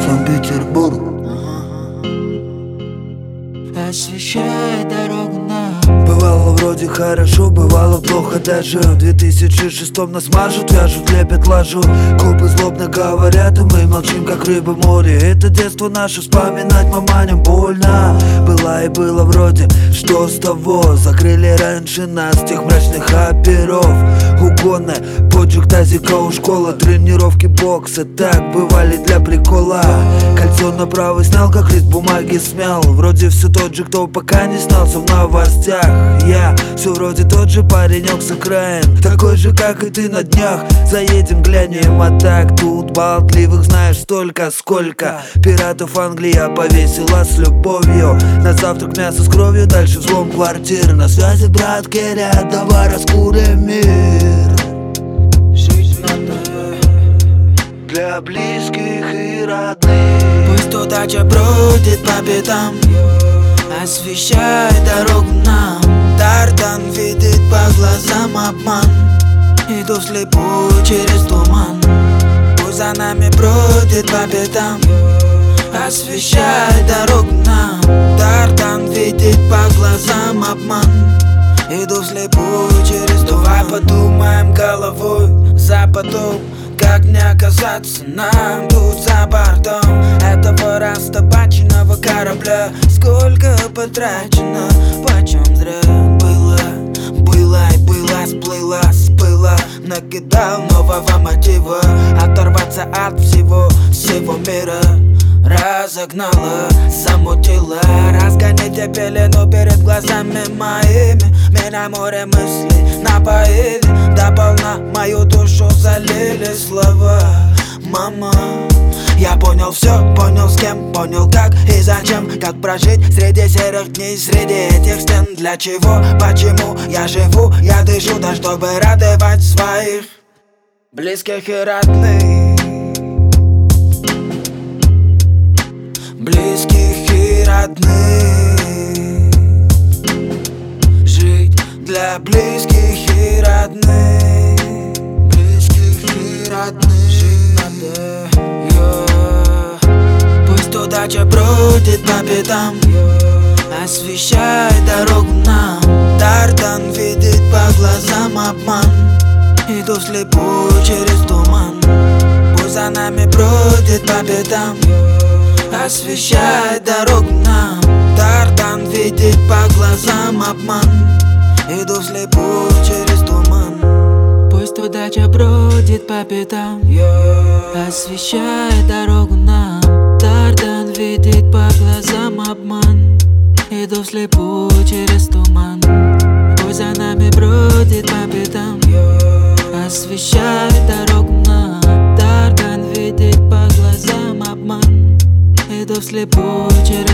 Санкт-Петербург. Освещай дорогу нам. Бывало вроде хорошо, бывало плохо даже. В 2006-м нас мажут, вяжут, лепят, лажу. Копы злобно говорят, и мы молчим, как рыба в море. Это детство наше, вспоминать маманям больно. Была и было вроде, что с того? Закрыли раньше нас, тех мрачных оперов. Угонная, поджиг тазика у школы. Тренировки бокса, так бывали для прикола. Кольцо на правой снял, как лист бумаги смял. Вроде все тот же, кто пока не снялся в новостях. Я все вроде тот же паренек с окраин, такой же, как и ты на днях. Заедем, глянем, а так тут болтливых знаешь столько, сколько. Пиратов Англия повесила с любовью. На завтрак мясо с кровью, дальше взлом квартир. На связи брат Керя, давай раскурим мир. Жизнь родная Для близких и родных. Пусть удача бродит по пятам, освещай дорогу нам. Тардан видит по глазам обман, иду вслепую через туман. Пусть за нами бродит по пятам, освещай дорогу нам. Тардан видит по глазам обман, иду вслепую через туман. Давай подумаем головой за потом, как не оказаться нам тут за бортом этого растопаченного корабля. Сколько потрачено, почем зря было и было, сплыла. Накидал нового мотива, оторваться от всего мира. Разогнала, замутила, разгоните пелену перед глазами моими. Меня море мыслей напоили, дополна мою душу залили слова. Мама, я понял все, понял с кем, понял как и зачем. Как прожить среди серых дней, среди этих стен. Для чего, почему я живу, я дышу, да чтобы радовать своих близких и родных. Близких и родных. Жить для близких и родных. Близких и родных. Жить надо, Пусть удача бродит по пятам, освещай дорогу нам. Тардан видит по глазам обман, иду вслепую через туман. Пусть за нами бродит по пятам, освещай дорогу нам. Тардан видит по глазам обман, иду вслепую через туман. Пусть удача бродит по пятам, освещай дорогу нам. Тардан видит по глазам обман, иду вслепую через туман. Пусть за нами бродит по пятам, освещай дорогу нам. Тардан видит по глазам обман, иду вслепую через